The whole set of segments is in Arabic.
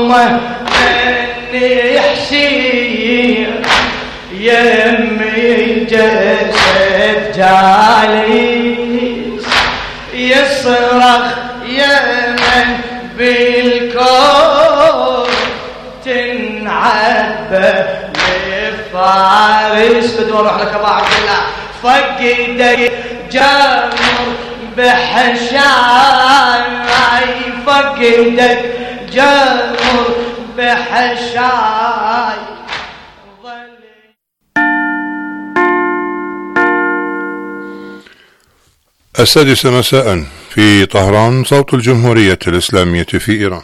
يومه من يحشي يمي جسد جالس يصرخ يمن بالكون تنعبى لفارس. بدو اروح لك ابو عبد الله. فقدك جمر بحشاي فقدك جمر بحشاي. السادسة مساء في طهران، صوت الجمهورية الإسلامية في إيران.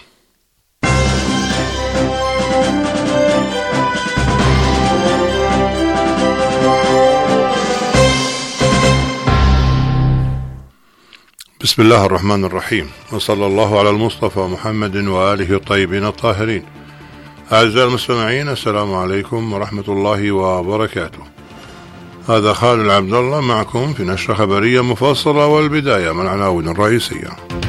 بسم الله الرحمن الرحيم، وصلى الله على المصطفى محمد وآله الطيبين الطاهرين. أعزائي المستمعين، السلام عليكم ورحمة الله وبركاته. هذا خالد عبد الله معكم في نشرة خبرية مفصلة، والبداية من العناوين الرئيسية.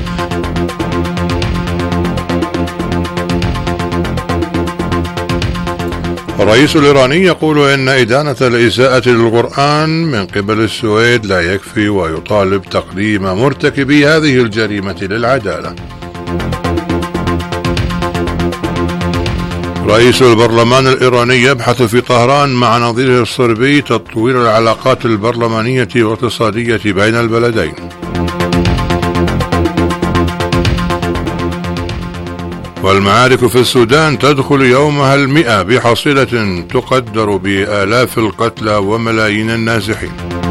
الرئيس الإيراني يقول إن إدانة الإساءة للقرآن من قبل السويد لا يكفي، ويطالب تقديم مرتكبي هذه الجريمة للعدالة. رئيس البرلمان الإيراني يبحث في طهران مع نظيره الصربي تطوير العلاقات البرلمانية والاقتصادية بين البلدين. والمعارك في السودان تدخل يومها 100 بحصيلة تقدر بآلاف القتلى وملايين النازحين.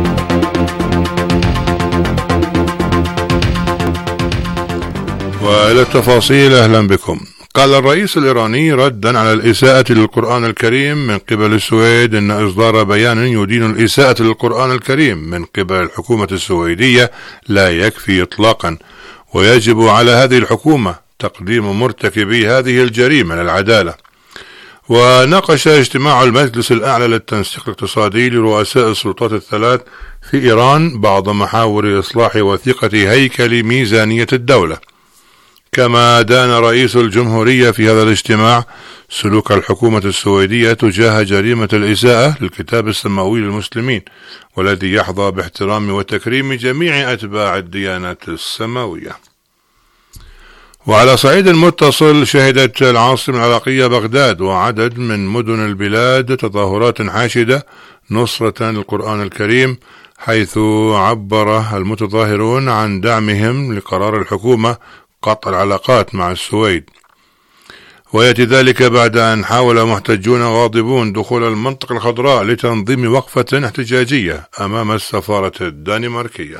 وإلى التفاصيل، أهلا بكم. قال الرئيس الإيراني ردا على الإساءة للقرآن الكريم من قبل السويد إن إصدار بيان يدين الإساءة للقرآن الكريم من قبل الحكومة السويدية لا يكفي إطلاقا، ويجب على هذه الحكومة تقديم مرتكبي هذه الجريمة للعدالة. وناقش اجتماع المجلس الأعلى للتنسيق الاقتصادي لرؤساء السلطات الثلاث في إيران بعض محاور إصلاح وثيقة هيكل ميزانية الدولة. كما دان رئيس الجمهورية في هذا الاجتماع سلوك الحكومة السويدية تجاه جريمة الإساءة للكتاب السماوي للمسلمين، والذي يحظى باحترام وتكريم جميع أتباع الديانات السماوية. وعلى صعيد متصل، شهدت العاصمة العراقية بغداد وعدد من مدن البلاد تظاهرات حاشدة نصرة للقرآن الكريم، حيث عبر المتظاهرون عن دعمهم لقرار الحكومة قطع العلاقات مع السويد. ويأتي ذلك بعد أن حاول محتجون غاضبون دخول المنطقة الخضراء لتنظيم وقفة احتجاجية أمام السفارة الدنماركية.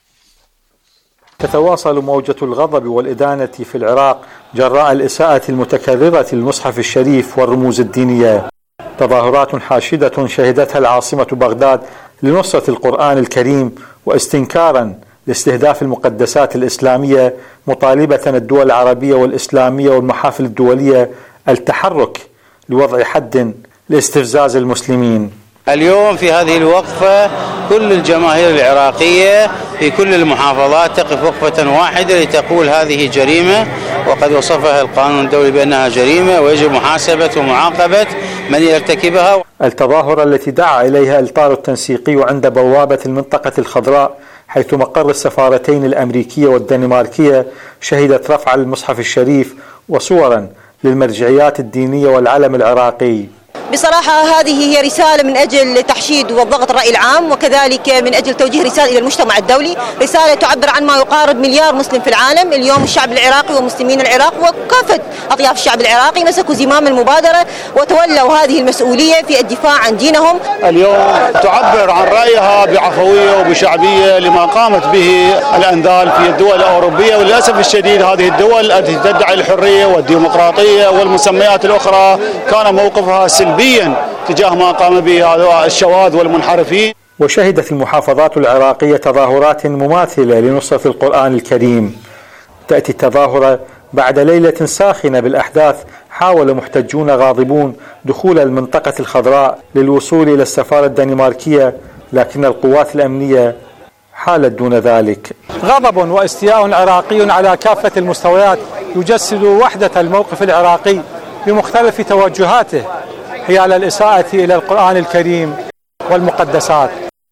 تتواصل موجة الغضب والإدانة في العراق جراء الإساءة المتكررة للمصحف الشريف والرموز الدينية. تظاهرات حاشدة شهدتها العاصمة بغداد لنصرة القرآن الكريم واستنكارا لاستهداف المقدسات الإسلامية، مطالبة الدول العربية والإسلامية والمحافل الدولية التحرك لوضع حد لاستفزاز المسلمين. اليوم في هذه الوقفة كل الجماهير العراقية في كل المحافظات تقف وقفة واحدة لتقول هذه جريمة، وقد وصفها القانون الدولي بأنها جريمة ويجب محاسبة ومعاقبة من يرتكبها. التظاهرة التي دعا إليها الإطار التنسيقي عند بوابة المنطقة الخضراء حيث مقر السفارتين الأمريكية والدنماركية شهدت رفع المصحف الشريف وصورا للمرجعيات الدينية والعلم العراقي. بصراحة هذه هي رسالة من أجل تحشيد وضغط الرأي العام، وكذلك من أجل توجيه رسالة إلى المجتمع الدولي، رسالة تعبر عن ما يقارب مليار مسلم في العالم. اليوم الشعب العراقي ومسلمين العراق وكافة أطياف الشعب العراقي مسكوا زمام المبادرة وتولوا هذه المسؤولية في الدفاع عن دينهم. اليوم تعبر عن رأيها بعفوية وبشعبية لما قامت به الأنذال في الدول الأوروبية، وللأسف الشديد هذه الدول التي تدعي الحرية والديمقراطية والمسميات الأخرى كان موقفها سلبيا تجاه ما قام به هؤلاء الشواذ والمنحرفين. وشهدت المحافظات العراقية تظاهرات مماثلة لنصرة القرآن الكريم. تأتي التظاهرة بعد ليلة ساخنة بالأحداث حاول محتجون غاضبون دخول المنطقة الخضراء للوصول إلى السفارة الدنماركية، لكن القوات الأمنية حالت دون ذلك. غضب واستياء عراقي على كافة المستويات يجسد وحدة الموقف العراقي بمختلف توجهاته حيال الإساءة إلى القرآن الكريم والمقدسات.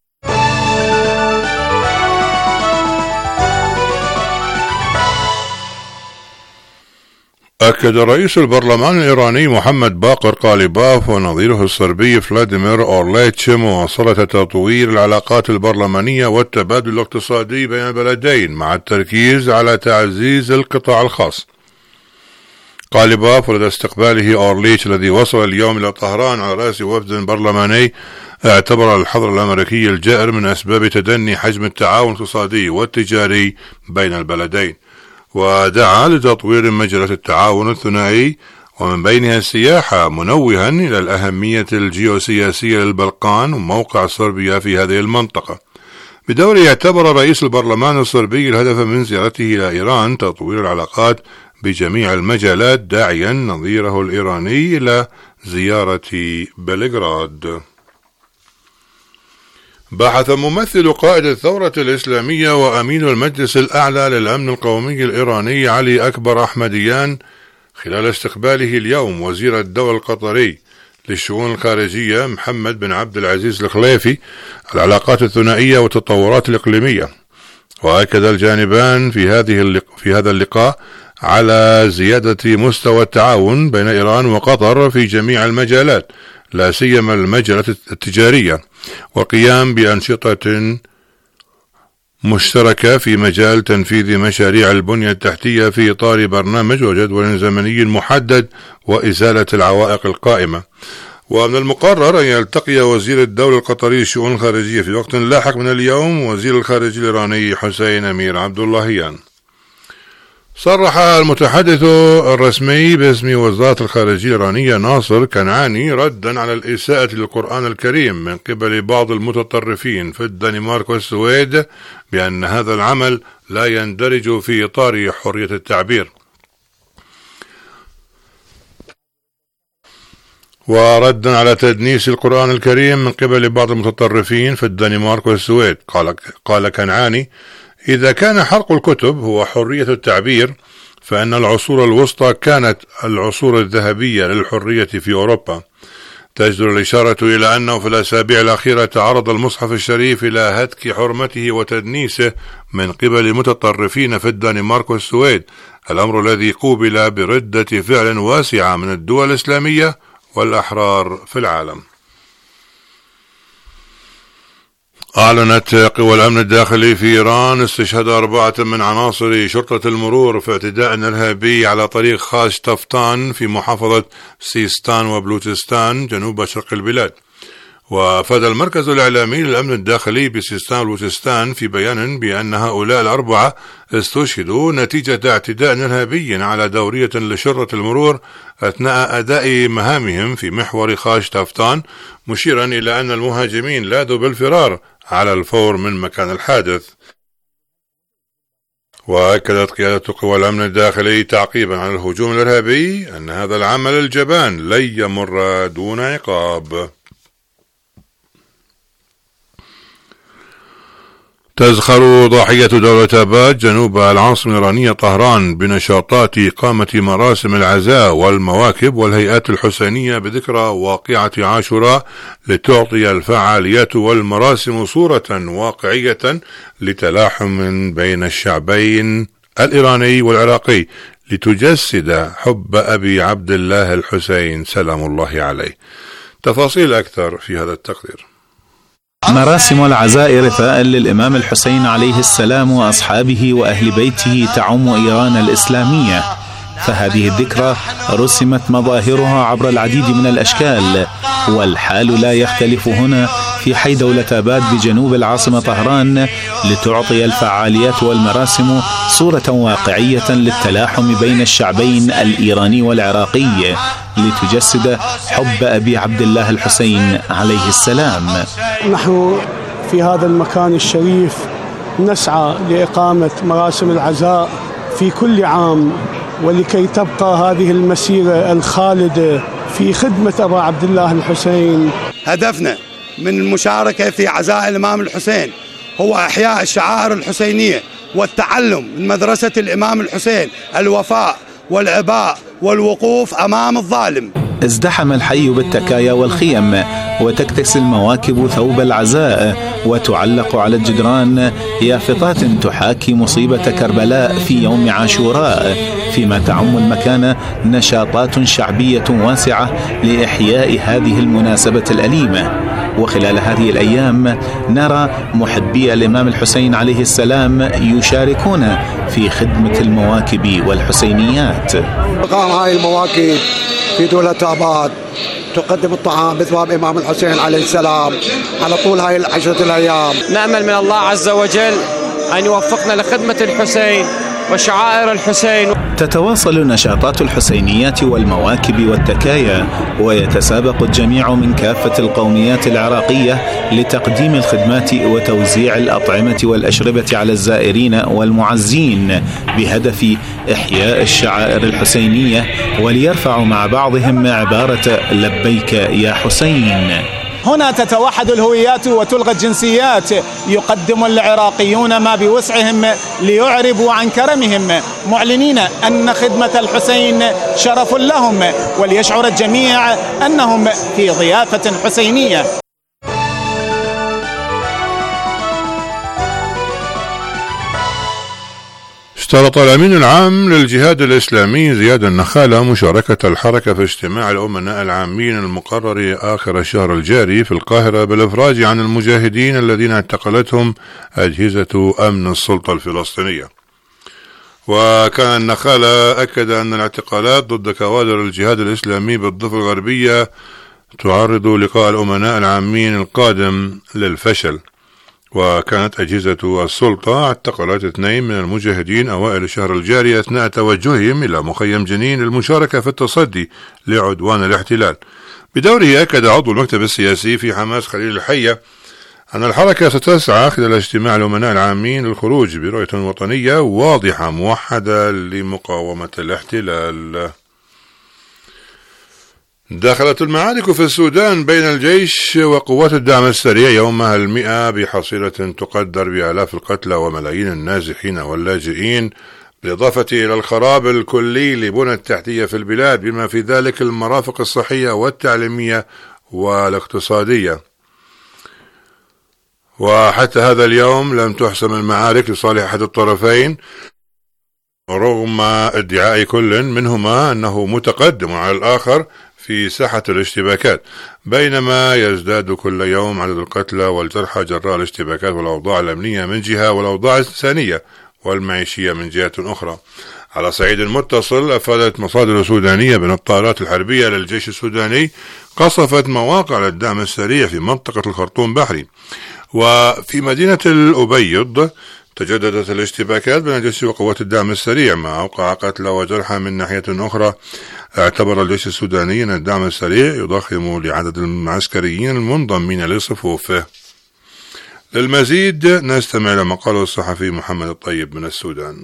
أكد رئيس البرلمان الإيراني محمد باقر قاليباف ونظيره الصربي فلاديمير أورليتش مواصلة تطوير العلاقات البرلمانية والتبادل الاقتصادي بين البلدين مع التركيز على تعزيز القطاع الخاص. قاليباف ولدى استقباله أورليتش الذي وصل اليوم إلى طهران على رأس وفد برلماني اعتبر الحظر الأمريكي الجائر من أسباب تدني حجم التعاون الاقتصادي والتجاري بين البلدين، ودعا لتطوير مجالات التعاون الثنائي ومن بينها السياحة، منوها إلى الأهمية الجيوسياسية للبلقان وموقع صربيا في هذه المنطقة. بدوره اعتبر رئيس البرلمان الصربي الهدف من زيارته إلى إيران تطوير العلاقات بجميع المجالات، داعيا نظيره الإيراني إلى زيارة بلغراد. بحث ممثل قائد الثورة الإسلامية وأمين المجلس الأعلى للأمن القومي الإيراني علي أكبر أحمديان خلال استقباله اليوم وزير الدولة القطري للشؤون الخارجية محمد بن عبد العزيز الخليفي العلاقات الثنائية والتطورات الإقليمية. وأكد الجانبان في هذا اللقاء على زيادة مستوى التعاون بين إيران وقطر في جميع المجالات، لا سيما المجالات التجارية، والقيام بأنشطة مشتركة في مجال تنفيذ مشاريع البنية التحتية في إطار برنامج وجدول زمني محدد وإزالة العوائق القائمة. ومن المقرر أن يلتقي وزير الدولة القطري للشؤون الخارجية في وقت لاحق من اليوم وزير الخارجية الإيراني حسين أمير عبد اللهيان. صرح المتحدث الرسمي باسم وزارة الخارجية الإيرانية ناصر كنعاني ردا على الإساءة للقرآن الكريم من قبل بعض المتطرفين في الدنمارك والسويد بأن هذا العمل لا يندرج في إطار حرية التعبير. وردا على تدنيس القرآن الكريم من قبل بعض المتطرفين في الدنمارك والسويد قال كنعاني: إذا كان حرق الكتب هو حرية التعبير فإن العصور الوسطى كانت العصور الذهبية للحرية في أوروبا. تجدر الإشارة إلى أنه في الأسابيع الأخيرة تعرض المصحف الشريف إلى هتك حرمته وتدنيسه من قبل متطرفين في الدنمارك والسويد، الأمر الذي قوبل بردة فعل واسعة من الدول الإسلامية والأحرار في العالم. أعلنت قوى الأمن الداخلي في إيران استشهاد 4 من عناصر شرطة المرور في اعتداء إرهابي على طريق خاش تفتان في محافظة سيستان وبلوتستان جنوب شرق البلاد. وأفاد المركز الإعلامي للأمن الداخلي بسيستان وبلوتستان في بيان بأن هؤلاء ال4 استشهدوا نتيجة اعتداء إرهابي على دورية لشرطة المرور أثناء أداء مهامهم في محور خاش تفتان، مشيرا إلى أن المهاجمين لاذوا بالفرار على الفور من مكان الحادث. وأكدت قيادة قوى الأمن الداخلي تعقيبا على الهجوم الإرهابي أن هذا العمل الجبان لن يمر دون عقاب. تزخر ضاحية دولة آباد جنوب العاصمة الإيرانية طهران بنشاطات إقامة مراسم العزاء والمواكب والهيئات الحسينية بذكرى واقعة عاشوراء لتعطي الفعاليات والمراسم صورة واقعية لتلاحم بين الشعبين الإيراني والعراقي لتجسد حب أبي عبد الله الحسين سلام الله عليه. تفاصيل أكثر في هذا التقرير. مراسم العزاء رثاء للإمام الحسين عليه السلام وأصحابه وأهل بيته تعم إيران الإسلامية، فهذه الذكرى رسمت مظاهرها عبر العديد من الأشكال، والحال لا يختلف هنا في حي دولة آباد بجنوب العاصمة طهران لتعطي الفعاليات والمراسم صورة واقعية للتلاحم بين الشعبين الإيراني والعراقي لتجسد حب أبي عبد الله الحسين عليه السلام. نحن في هذا المكان الشريف نسعى لإقامة مراسم العزاء في كل عام، ولكي تبقى هذه المسيرة الخالدة في خدمة أبا عبد الله الحسين. هدفنا من المشاركة في عزاء الإمام الحسين هو إحياء الشعائر الحسينية والتعلم من مدرسة الإمام الحسين، الوفاء والعباء والوقوف أمام الظالم. ازدحم الحي بالتكايا والخيم، وتكتسي المواكب ثوب العزاء، وتعلق على الجدران يافطات تحاكي مصيبة كربلاء في يوم عاشوراء، فيما تعم المكان نشاطات شعبية واسعة لإحياء هذه المناسبة الأليمة. وخلال هذه الأيام نرى محبي الإمام الحسين عليه السلام يشاركون في خدمة المواكب والحسينيات. تقام هاي المواكب في دولة آباد تقدم الطعام بثواب إمام الحسين عليه السلام على طول هاي العشرة الأيام. نأمل من الله عز وجل أن يوفقنا لخدمة الحسين وشعائر الحسين. تتواصل نشاطات الحسينيات والمواكب والتكايا، ويتسابق الجميع من كافة القوميات العراقية لتقديم الخدمات وتوزيع الأطعمة والأشربة على الزائرين والمعزين، بهدف إحياء الشعائر الحسينية، وليرفعوا مع بعضهم عبارة لبيك يا حسين. هنا تتوحد الهويات وتلغى الجنسيات. يقدم العراقيون ما بوسعهم ليعربوا عن كرمهم، معلنين أن خدمة الحسين شرف لهم، وليشعر الجميع أنهم في ضيافة حسينية. اشترط الأمين العام للجهاد الإسلامي زياد النخالة مشاركة الحركة في اجتماع الأمناء العامين المقرر آخر الشهر الجاري في القاهرة بالإفراج عن المجاهدين الذين اعتقلتهم أجهزة أمن السلطة الفلسطينية. وكان النخالة أكد أن الاعتقالات ضد كوادر الجهاد الإسلامي بالضفة الغربية تعرض لقاء الأمناء العامين القادم للفشل. وكانت أجهزة السلطة اعتقلت 2 من المجاهدين أوائل الشهر الجاري أثناء توجههم إلى مخيم جنين للمشاركة في التصدي لعدوان الاحتلال. بدوره أكد عضو المكتب السياسي في حماس خليل الحية أن الحركة ستسعى خلال اجتماع الأمناء العامين للخروج برؤية وطنية واضحة موحدة لمقاومة الاحتلال. دخلت المعارك في السودان بين الجيش وقوات الدعم السريع يومها 100 بحصيلة تقدر بآلاف القتلى وملايين النازحين واللاجئين، بالإضافة إلى الخراب الكلي لبنى التحتية في البلاد بما في ذلك المرافق الصحية والتعليمية والاقتصادية. وحتى هذا اليوم لم تحسم المعارك لصالح أحد الطرفين، رغم ادعاء كل منهما أنه متقدم على الآخر في ساحة الاشتباكات، بينما يزداد كل يوم عدد القتلى والجرحى جراء الاشتباكات والأوضاع الأمنية من جهة والأوضاع الإنسانية والمعيشية من جهة أخرى. على صعيد متصل، أفادت مصادر سودانية بأن الطائرات الحربية للجيش السوداني قصفت مواقع للدعم السريع في منطقة الخرطوم بحري. وفي مدينة الأبيض تجددت الاشتباكات بين الجيش وقوات الدعم السريع، ما أوقع قتلى وجرحى. من ناحية أخرى، اعتبر الجيش السوداني أن الدعم السريع يضخم لعدد العسكريين المنضمين لصفوفه. للمزيد نستمع إلى مقال الصحفي محمد الطيب من السودان.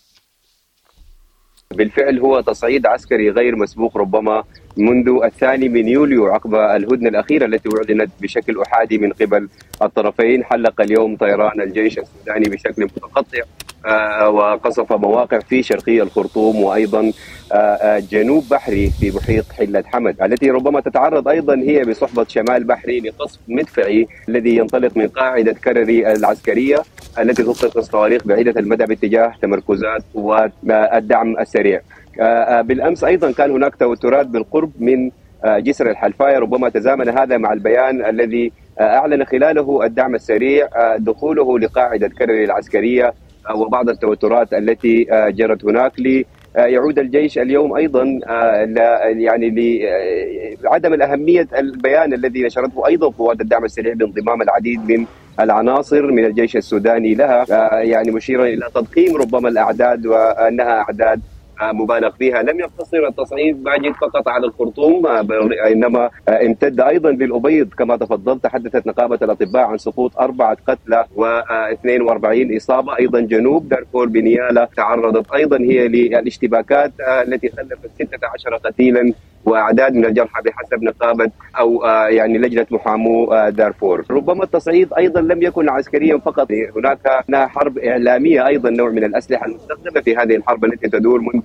بالفعل هو تصعيد عسكري غير مسبوق ربما منذ 2 يوليو عقب الهدنة الأخيرة التي أعلنت بشكل أحادي من قبل الطرفين. حلق اليوم طيران الجيش السوداني بشكل متقطع وقصف مواقع في شرقي الخرطوم وأيضا جنوب بحري في محيط حلة حمد، التي ربما تتعرض أيضا هي بصحبة شمال بحري لقصف مدفعي الذي ينطلق من قاعدة كرري العسكرية التي تطلق الصواريخ بعيدة المدى باتجاه تمركزات قوات الدعم السريع. بالأمس أيضا كان هناك توترات بالقرب من جسر الحلفاية، ربما تزامن هذا مع البيان الذي أعلن خلاله الدعم السريع دخوله لقاعدة كرري العسكرية وبعض التوترات التي جرت هناك. ليعود الجيش اليوم أيضا يعني لعدم الأهمية البيان الذي نشرته أيضا قوات الدعم السريع بانضمام العديد من العناصر من الجيش السوداني لها، يعني مشيرا إلى تضخيم ربما الأعداد وأنها أعداد مبالغ فيها. لم يقتصر التصعيد ماجد فقط على الخرطوم، إنما امتد أيضا بالأبيض كما تفضلت. تحدثت نقابة الأطباء عن سقوط 4 قتلى و42 إصابة. أيضا جنوب دارفور بنيالة تعرضت أيضا هي للاشتباكات التي خلفت 16 قتيلا وأعداد من الجرحى بحسب نقابة أو يعني لجنة محامو دارفور. ربما التصعيد أيضا لم يكن عسكريا فقط، هناك حرب إعلامية أيضا، نوع من الأسلحة المستخدمة في هذه الحرب التي تدور منذ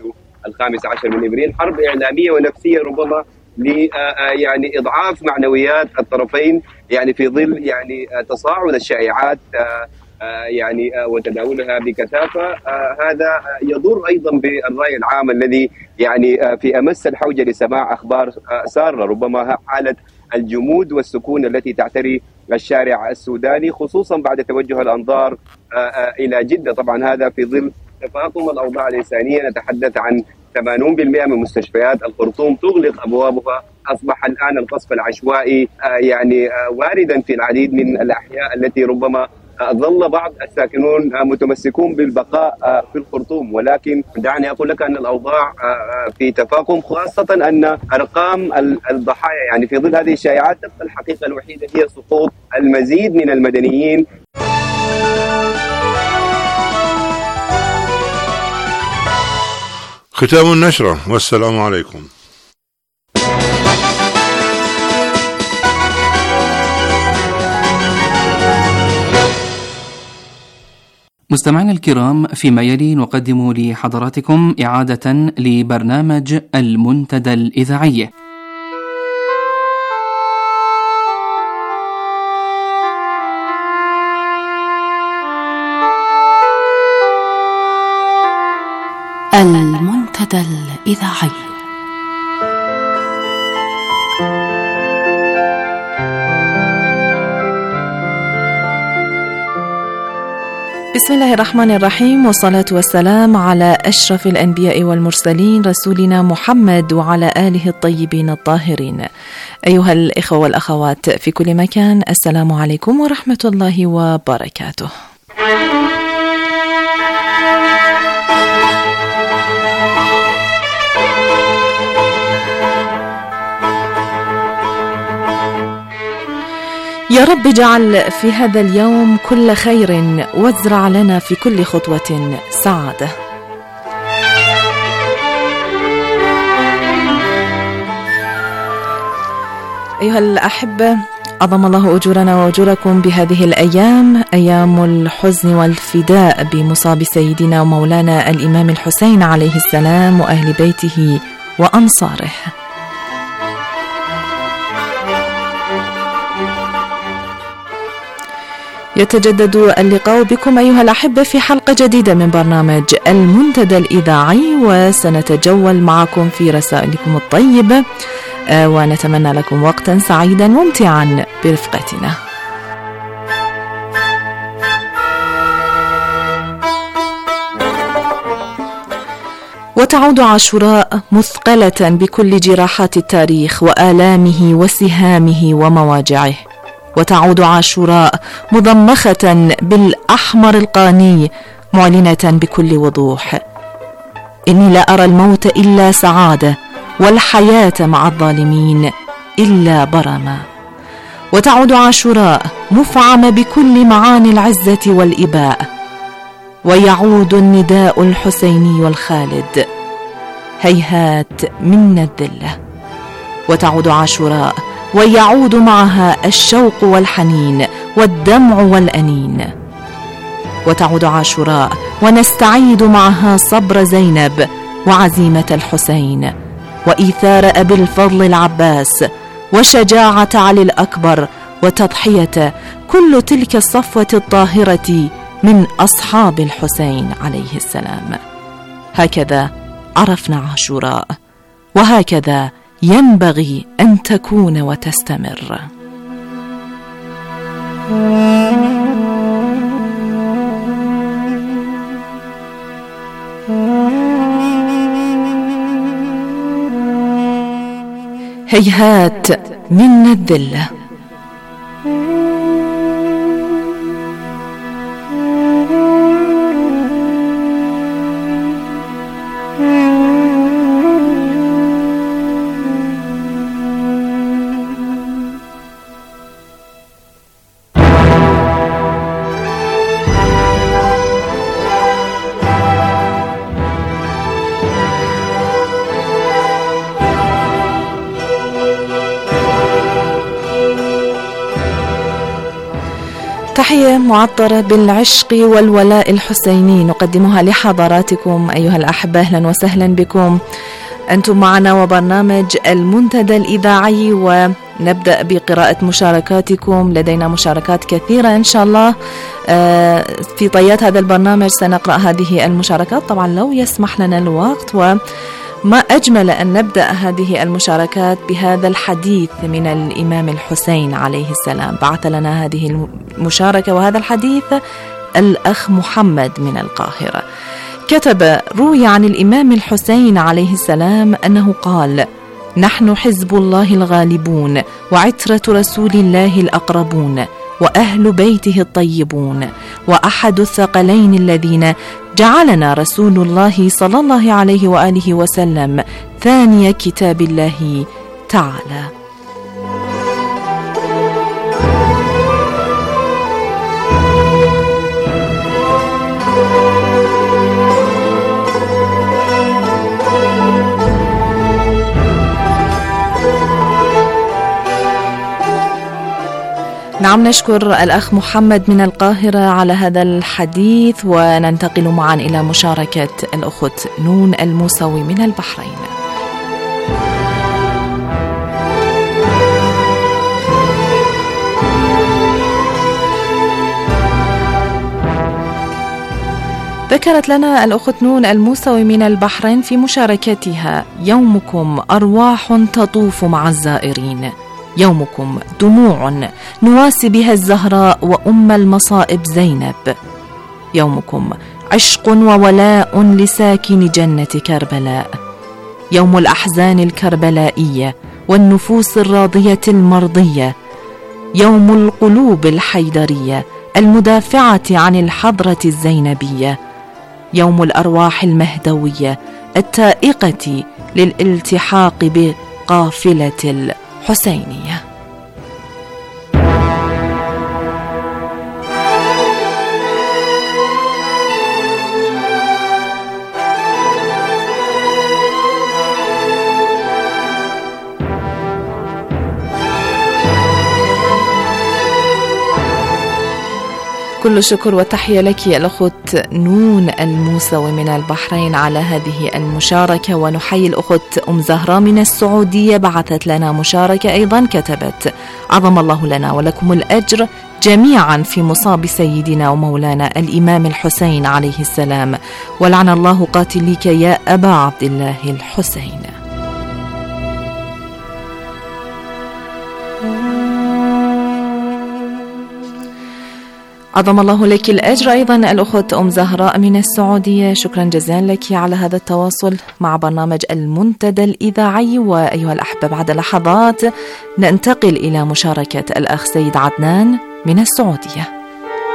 15 من ابريل، حرب اعلاميه ونفسيه ربما يعني اضعاف معنويات الطرفين، يعني في ظل يعني تصاعد الشائعات يعني وتداولها بكثافه. هذا يضر ايضا بالراي العام الذي يعني في امس الحوجه لسماع اخبار ساره، ربما حاله الجمود والسكون التي تعتري الشارع السوداني، خصوصا بعد توجه الانظار الى جده. طبعا هذا في ظل تفاقم الاوضاع الانسانيه، نتحدث عن 80% من مستشفيات الخرطوم تغلق ابوابها، اصبح الان القصف العشوائي يعني واردا في العديد من الاحياء التي ربما ظل بعض الساكنون متمسكون بالبقاء في الخرطوم، ولكن دعني اقول لك ان الاوضاع في تفاقم، خاصه ان ارقام الضحايا يعني في ظل هذه الشائعات تبقى الحقيقه الوحيده هي سقوط المزيد من المدنيين. ختام النشرة، والسلام عليكم. مستمعينا الكرام، فيما يلي نقدم لحضراتكم إعادة لبرنامج المنتدى الإذاعي. المنتدى الإذاعي. بسم الله الرحمن الرحيم، والصلاة والسلام على أشرف الأنبياء والمرسلين رسولنا محمد وعلى آله الطيبين الطاهرين. أيها الإخوة والأخوات في كل مكان، السلام عليكم ورحمة الله وبركاته. يا رب اجعل في هذا اليوم كل خير، وازرع لنا في كل خطوة سعادة. أيها الأحبة، أضم الله أجورنا وأجوركم بهذه الأيام، أيام الحزن والفداء بمصاب سيدنا ومولانا الإمام الحسين عليه السلام وأهل بيته وأنصاره. يتجدد اللقاء بكم أيها الأحبة في حلقة جديدة من برنامج المنتدى الإذاعي، وسنتجول معكم في رسائلكم الطيبة، ونتمنى لكم وقتا سعيدا ممتعا برفقتنا. وتعود عاشوراء مثقلة بكل جراحات التاريخ وآلامه وسهامه ومواجعه، وتعود عاشوراء مضمخة بالأحمر القاني، معلنة بكل وضوح: إني لا أرى الموت إلا سعادة، والحياة مع الظالمين إلا برما. وتعود عاشوراء مفعمة بكل معاني العزة والإباء، ويعود النداء الحسيني الخالد: هيهات منا الذلة. وتعود عاشوراء ويعود معها الشوق والحنين والدمع والأنين. وتعود عاشوراء ونستعيد معها صبر زينب وعزيمة الحسين وإيثار أبي الفضل العباس وشجاعة علي الأكبر وتضحية كل تلك الصفوة الطاهرة من أصحاب الحسين عليه السلام. هكذا عرفنا عاشوراء، وهكذا ينبغي أن تكون وتستمر. هيهات منا الذلة. تحية معطرة بالعشق والولاء الحسيني نقدمها لحضراتكم أيها الأحبة. أهلا وسهلا بكم، أنتم معنا وبرنامج المنتدى الإذاعي، ونبدأ بقراءة مشاركاتكم. لدينا مشاركات كثيرة إن شاء الله في طيات هذا البرنامج. سنقرأ هذه المشاركات طبعا لو يسمح لنا الوقت، وما أجمل أن نبدأ هذه المشاركات بهذا الحديث من الإمام الحسين عليه السلام. بعث لنا هذه المشاركة وهذا الحديث الأخ محمد من القاهرة. كتب: روي عن الإمام الحسين عليه السلام أنه قال: نحن حزب الله الغالبون، وعترة رسول الله الأقربون، وأهل بيته الطيبون، وأحد الثقلين الذين جعلنا رسول الله صلى الله عليه وآله وسلم ثاني كتاب الله تعالى. نعم، نشكر الأخ محمد من القاهرة على هذا الحديث، وننتقل معا إلى مشاركة الأخت نون الموسوي من البحرين. ذكرت لنا الأخت نون الموسوي من البحرين في مشاركتها: يومكم أرواح تطوف مع الزائرين، يومكم دموع نواسي بها الزهراء وأم المصائب زينب، يومكم عشق وولاء لساكن جنة كربلاء، يوم الأحزان الكربلائية والنفوس الراضية المرضية، يوم القلوب الحيدرية المدافعة عن الحضرة الزينبية، يوم الأرواح المهدوية التائقة للالتحاق بقافلة الحسينية. كل الشكر والتحية لك يا الأخت نون الموسوي من البحرين على هذه المشاركة. ونحيي الأخت أم زهراء من السعودية، بعثت لنا مشاركة أيضا، كتبت: عظم الله لنا ولكم الأجر جميعا في مصاب سيدنا ومولانا الإمام الحسين عليه السلام، ولعن الله قاتليك يا أبا عبد الله الحسين. عظم الله لك الأجر. أيضا الأخت أم زهراء من السعودية، شكرا جزيلا لك على هذا التواصل مع برنامج المنتدى الإذاعي. وأيها الأحبة، بعد لحظات ننتقل إلى مشاركة الأخ سيد عدنان من السعودية.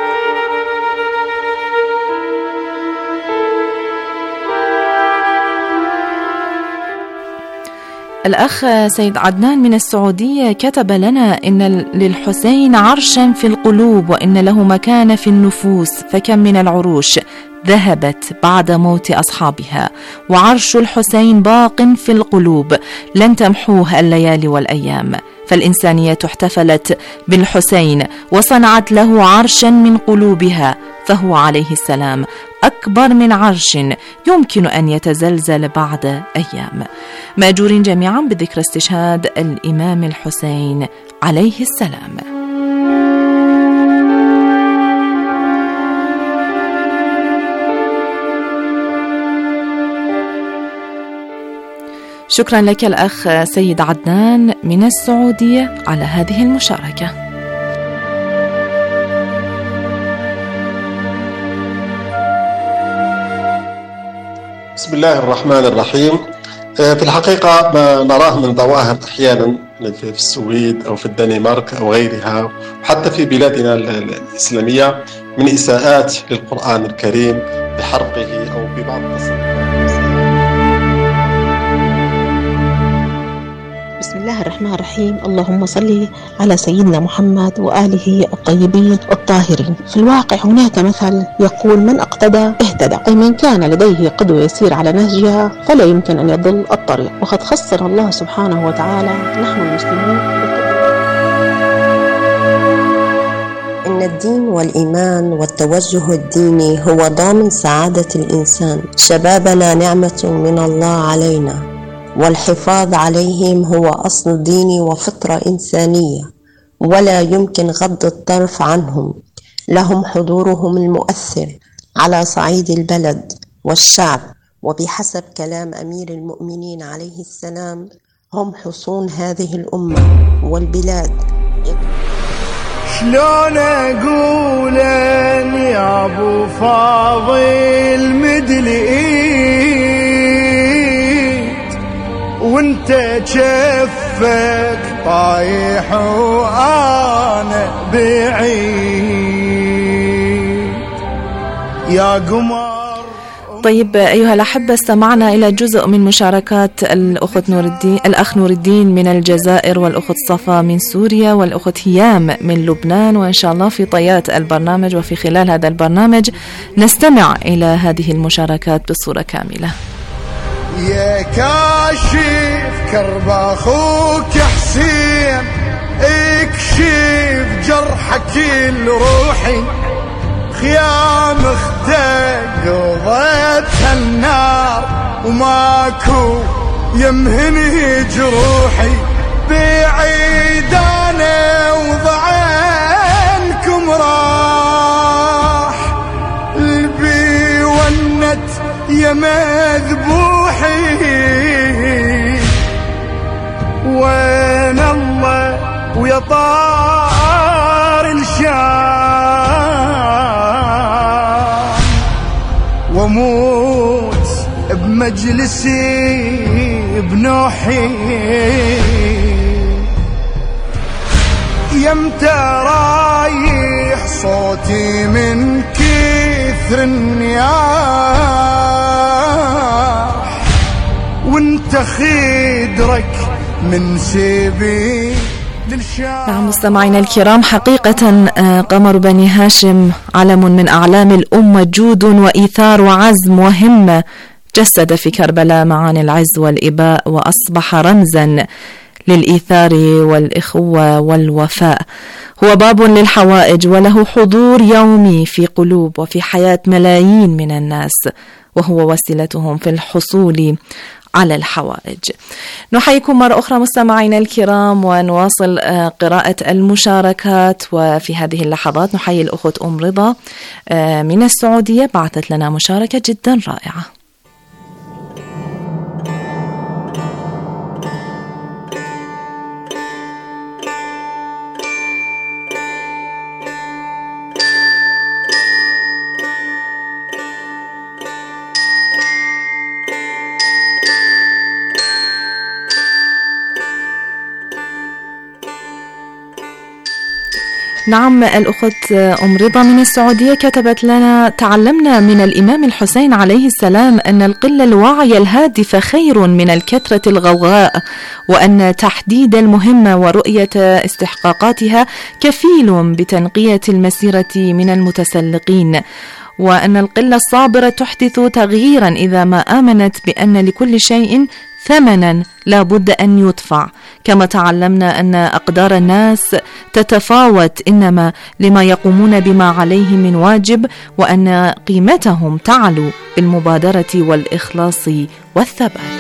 الأخ سيد عدنان من السعودية كتب لنا: إن للحسين عرشا في القلوب، وإن له مكان في النفوس، فكم من العروش ذهبت بعد موت أصحابها، وعرش الحسين باق في القلوب لن تمحوه الليالي والأيام، فالإنسانية احتفلت بالحسين وصنعت له عرشا من قلوبها، فهو عليه السلام أكبر من عرش يمكن أن يتزلزل بعد أيام. مأجورين جميعا بذكر استشهاد الإمام الحسين عليه السلام. شكرا لك الأخ سيد عدنان من السعودية على هذه المشاركة. بسم الله الرحمن الرحيم. في الحقيقة ما نراه من ظواهر أحيانا في السويد أو في الدنمارك أو غيرها، وحتى في بلادنا الإسلامية، من إساءات للقرآن الكريم بحرقه أو ببعض التصرفات. بسم الله الرحمن الرحيم. اللهم صل على سيدنا محمد وآله الطيبين الطاهرين. في الواقع هناك مثل يقول: من اقتدى اهتدى، أي من كان لديه قدوة يسير على نهجها فلا يمكن أن يضل الطريق. وقد خصنا الله سبحانه وتعالى نحن المسلمين إن الدين والإيمان والتوجه الديني هو ضامن سعادة الإنسان. شبابنا نعمة من الله علينا، والحفاظ عليهم هو أصل ديني وفطرة إنسانية، ولا يمكن غض الطرف عنهم. لهم حضورهم المؤثر على صعيد البلد والشعب، وبحسب كلام أمير المؤمنين عليه السلام هم حصون هذه الأمة والبلاد. شلون أقول يا أبو فاضل مدل إيد وانت جفك طايح وأنا بعيد يا قمر. طيب أيها الأحبة، استمعنا إلى جزء من مشاركات الأخ نور الدين من الجزائر، والأخت صفا من سوريا، والأخت هيام من لبنان، وإن شاء الله في طيات البرنامج وفي خلال هذا البرنامج نستمع إلى هذه المشاركات بصورة كاملة. يا كاشف كرب أخوك حسين، اكشف جرحك الروحي، خيام اختك قضيتها النار وماكو يمهني جروحي، بعيد انا وضعنكم راح البي ونت يا مذبوحي، وين الله ويا طار الشام وموت بمجلسي بنوحي، يمتى رايح صوتي من كثر النياح، وانت خدرك من سيبي. نعم مستمعينا الكرام، حقيقة قمر بني هاشم علم من أعلام الأمة، جود وإيثار وعزم وهمة، جسد في كربلاء معاني العز والإباء، وأصبح رمزا للإيثار والإخوة والوفاء. هو باب للحوائج وله حضور يومي في قلوب وفي حياة ملايين من الناس، وهو وسيلتهم في الحصول على الحوائج. نحييكم مرة أخرى مستمعينا الكرام، ونواصل قراءة المشاركات. وفي هذه اللحظات نحيي الأخت أم رضا من السعودية، بعثت لنا مشاركة جدا رائعة. نعم، الأخت أم رضا من السعودية كتبت لنا: تعلمنا من الإمام الحسين عليه السلام أن القلة الواعية الهادفة خير من الكثرة الغوغاء، وأن تحديد المهمة ورؤية استحقاقاتها كفيل بتنقية المسيرة من المتسلقين، وأن القلة الصابرة تحدث تغييرا إذا ما آمنت بأن لكل شيء ثمنا لا بد أن يدفع. كما تعلمنا أن أقدار الناس تتفاوت إنما لما يقومون بما عليهم من واجب، وأن قيمتهم تعلو بالمبادرة والإخلاص والثبات.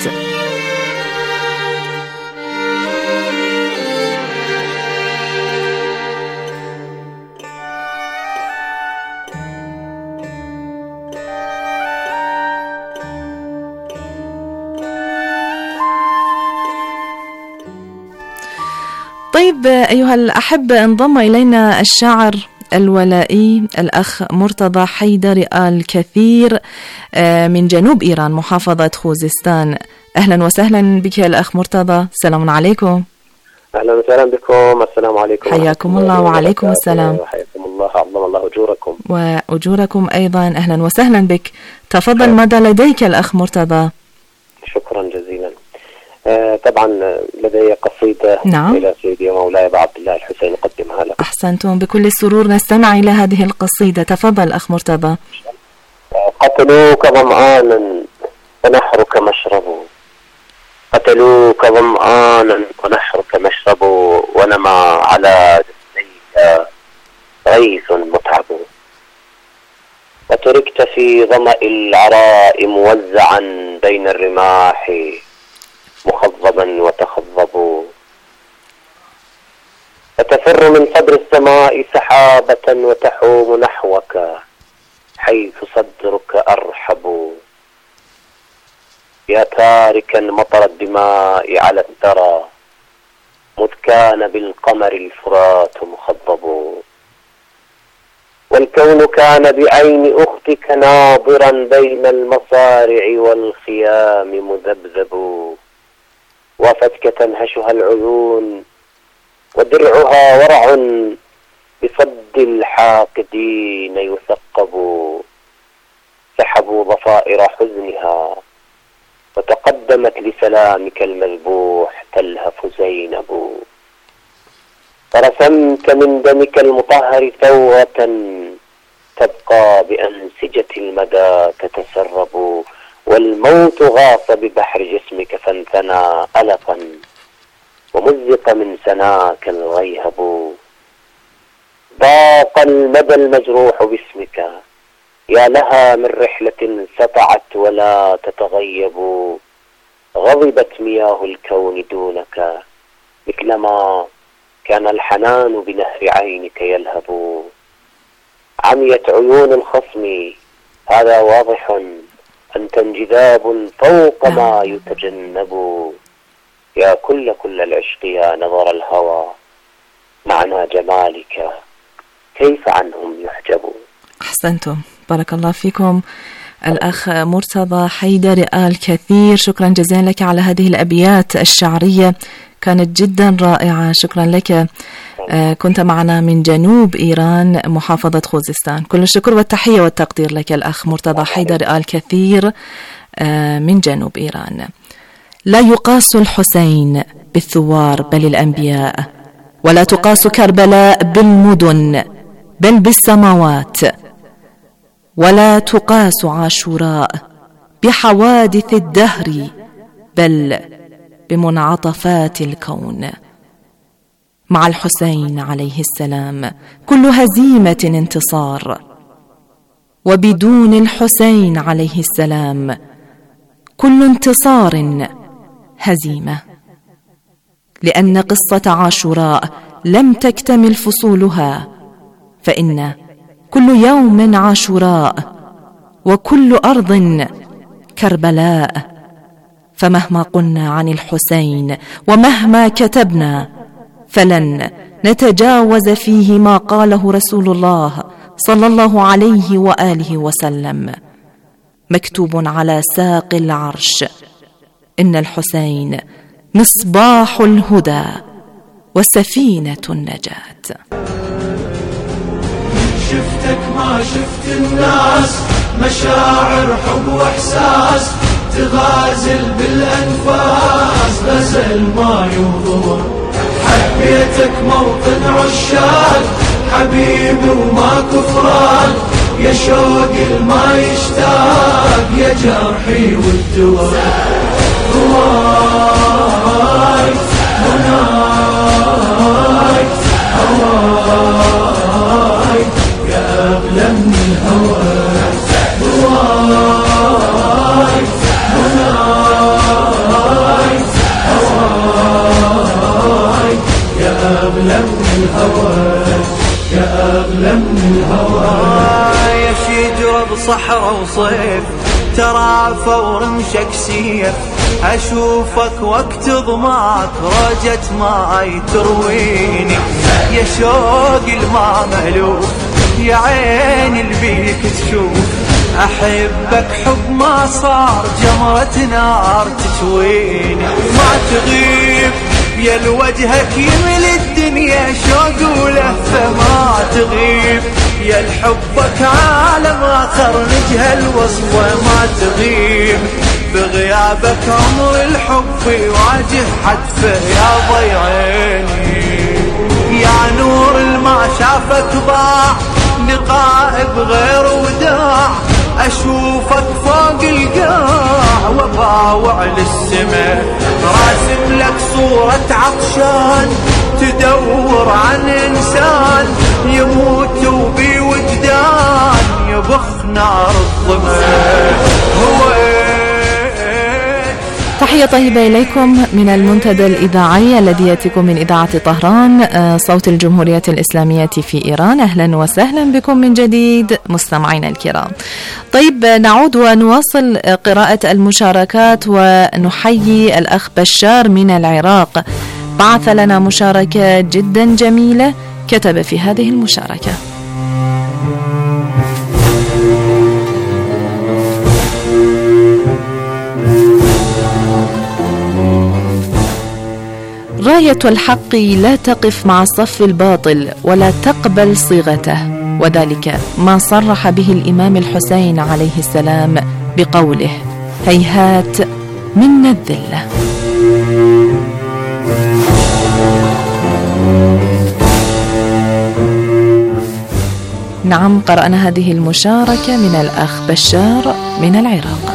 طيب أيها الأحبة، انضم إلينا الشاعر الولائي الأخ مرتضى حيدر الكثير من جنوب إيران محافظة خوزستان. أهلا وسهلا بك الأخ مرتضى، السلام عليكم. أهلا وسهلا بكم، السلام عليكم. حياكم الله. وعليكم السلام. حياكم الله، عظم الله أجوركم. وأجوركم أيضا. أهلا وسهلا بك. تفضل، ماذا لديك الأخ مرتضى؟ شكرا جزيلا. طبعا لدي قصيدة إلى سيدي ومولاي أبا عبد الله الحسين أقدمها لك. أحسنتم، بكل السرور نستمع إلى هذه القصيدة. تفضل أخ مرتضى. قتلوك ظمآنا ونحرك مشرب، قتلوك ظمآنا ونحرك مشرب، ونما على جسديك غيث في ظمأ العراء موزعا بين الرماح مخضبا وتخضب، فتفر من صدر السماء سحابة وتحوم نحوك حيث صدرك أرحب، يا تاركا مطر الدماء على الثرى مذ كان بالقمر الفرات مخضب، والكون كان بعين أختك ناظرا بين المصارع والخيام مذبذب، وفتك تنهشها العيون ودرعها ورع بصد الحاقدين يثقب، سحبوا ضفائر حزنها وتقدمت لسلامك المذبوح تلهف زينب، فرسمت من دمك المطهر ثورة تبقى بأنسجة المدى تتسرب، والموت غاص ببحر جسمك فانثنى ألقا ومزق من سناك الغيهب، ضاق المدى المجروح باسمك يا لها من رحلة سطعت ولا تتغيب، غضبت مياه الكون دونك مثلما كان الحنان بنهر عينك يلهب، عميت عيون الخصم هذا واضح أنت انجذاب فوق ما يتجنب، يا كل العشق يا نظر الهوى معنى جمالك كيف عنهم يحجب. أحسنتم، بارك الله فيكم. الأخ مرتضى حيدر آل كثير، شكرا جزيلا لك على هذه الأبيات الشعرية، كانت جدا رائعة، شكرا لك. كنت معنا من جنوب إيران محافظة خوزستان. كل الشكر والتحية والتقدير لك الأخ مرتضى حيدر آل كثير من جنوب إيران. لا يقاس الحسين بالثوار بل الأنبياء، ولا تقاس كربلاء بالمدن بل بالسماوات، ولا تقاس عاشوراء بحوادث الدهر بل بمنعطفات الكون. مع الحسين عليه السلام كل هزيمة انتصار، وبدون الحسين عليه السلام كل انتصار هزيمة، لأن قصة عاشوراء لم تكتمل فصولها، فإن كل يوم عاشوراء وكل أرض كربلاء. فمهما قلنا عن الحسين ومهما كتبنا فلن نتجاوز فيه ما قاله رسول الله صلى الله عليه وآله وسلم، مكتوب على ساق العرش: إن الحسين مصباح الهدى وسفينة النجاة. شفتك ما شفت الناس، مشاعر حب واحساس تغازل بالانفاس، غزل ما يوضر. حبيتك موطن عشاق حبيبي وما كفران، يا شوق الما يشتاق يا جرحي والدواء. هواي هناي هواي يا أغلى من الهوى. هواي هناي هواي يا أغلى من الهوى، يا أغلى من الهوى. يا شجرة بصحراء وصيف ترى فور مشكسية، أشوفك وقت ضماك رجت ماي ترويني، يا شوق الما مألوف يا عين البيك تشوف، أحبك حب ما صار جمرة نار تشويني. ما تغيب يا الوجهك يمل الدنيا شوق ولهفة، ما تغيب يا الحبك عالم آخر نجهل وصفه، ما تغيب بغيابك عمر الحب يواجه حتفه. يا ضي عيني يا نور الما شافك ضاع، لقاء بغير وداع، أشوفك فوق القاع وباوع للسماء، راسم لك صورة عطشان تدور عن إنسان يموت وبي وجدان، يبخ ونار الظما هو. تحية طيبة إليكم من المنتدى الإذاعي الذي يأتيكم من إذاعة طهران صوت الجمهورية الإسلامية في إيران. أهلا وسهلا بكم من جديد مستمعينا الكرام. طيب نعود ونواصل قراءة المشاركات ونحيي الأخ بشار من العراق، بعث لنا مشاركة جدا جميلة، كتب في هذه المشاركة: راية الحق لا تقف مع الصف الباطل ولا تقبل صيغته، وذلك ما صرح به الإمام الحسين عليه السلام بقوله: هيهات منا الذلة. نعم، قرأنا هذه المشاركة من الأخ بشار من العراق.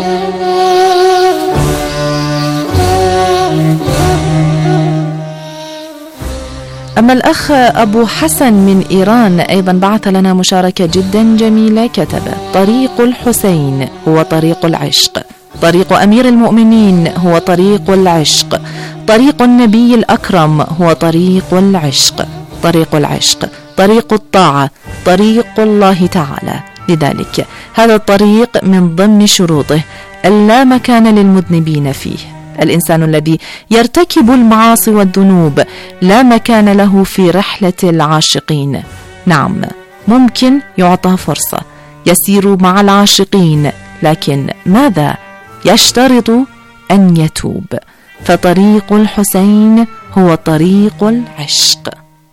أما الأخ أبو حسن من إيران أيضا بعث لنا مشاركة جدا جميلة، كتب: طريق الحسين هو طريق العشق، طريق أمير المؤمنين هو طريق العشق، طريق النبي الأكرم هو طريق العشق، طريق العشق، طريق الطاعة، طريق الله تعالى. لذلك هذا الطريق من ضمن شروطه ألا مكان للمذنبين فيه. الإنسان الذي يرتكب المعاصي والذنوب لا مكان له في رحلة العاشقين. نعم، ممكن يعطى فرصة يسير مع العاشقين، لكن ماذا؟ يشترط أن يتوب. فطريق الحسين هو طريق العشق.